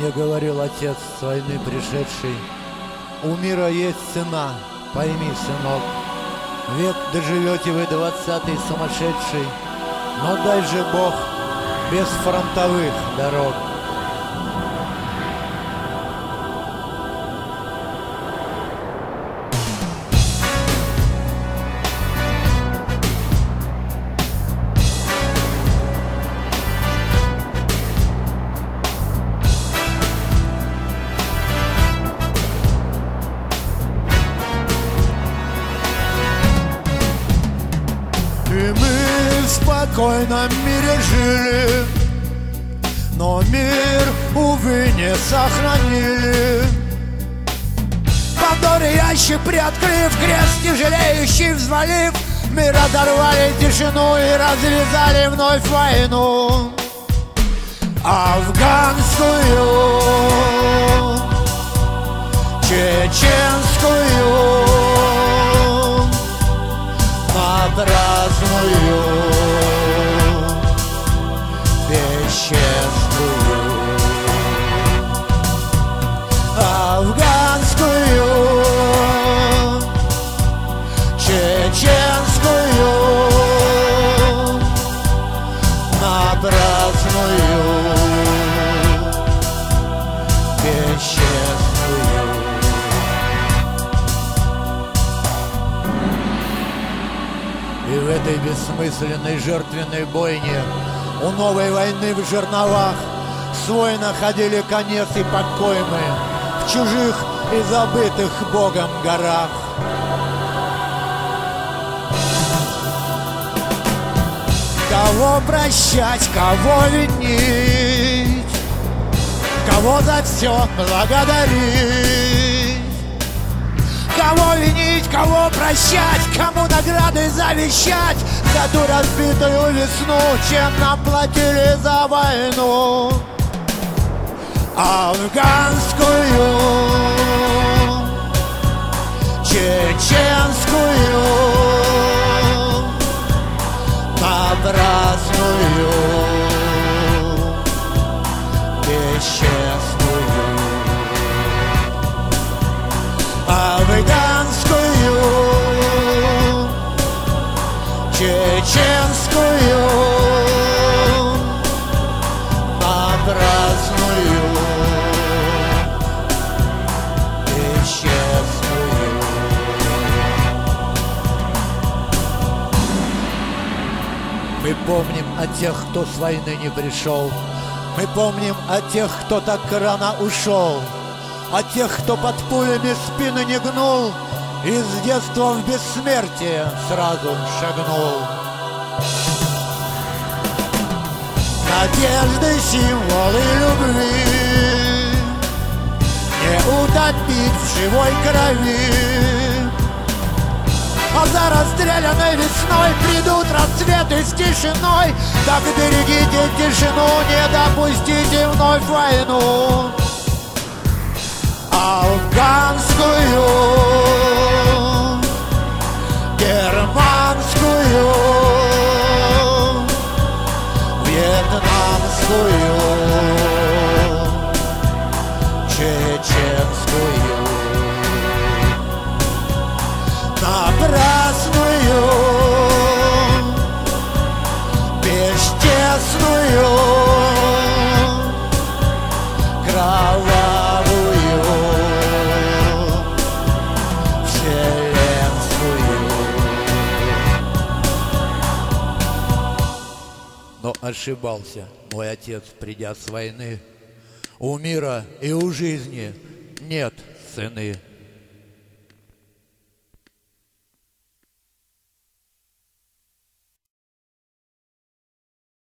Мне говорил отец с войны пришедший: у мира есть цена, пойми, сынок. Век доживете вы 20-й сумасшедший, но дай же Бог без фронтовых дорог. И мы в спокойном мире жили, но мир, увы, не сохранили. Пандоры ящик приоткрыв, крест тяжелеющий взвалив, мы разорвали тишину и развязали вновь войну. Афганскую, чеченскую, напрасную, бесчестную. Афганскую, чеченскую, напрасную, бесчестную. И в этой бессмысленной жертвенной бойне у новой войны в жерновах свой находили конец и покой мы в чужих и забытых Богом горах. Кого прощать, кого винить, кого за все благодарить, кого винить, кого прощать, кому награды завещать за ту разбитую весну, чем нам платили за войну. Афганскую, чеченскую, напрасную, бесчестную. Афганскую, чеченскую, напрасную, бесчестную. Мы помним о тех, кто с войны не пришел. Мы помним о тех, кто так рано ушел. О тех, кто под пулями спины не гнул и с детства в бессмертие сразу шагнул. Надежды, символы любви не утопить в живой крови. А за расстрелянной весной придут рассветы с тишиной. Так берегите тишину, не допустите вновь войну. Афганскую, германскую, вьетнамскую, чеченскую, напрасную, бесчестную, кровавую, вселенскую. Но ошибался мой отец, придя с войны. У мира и у жизни нет цены.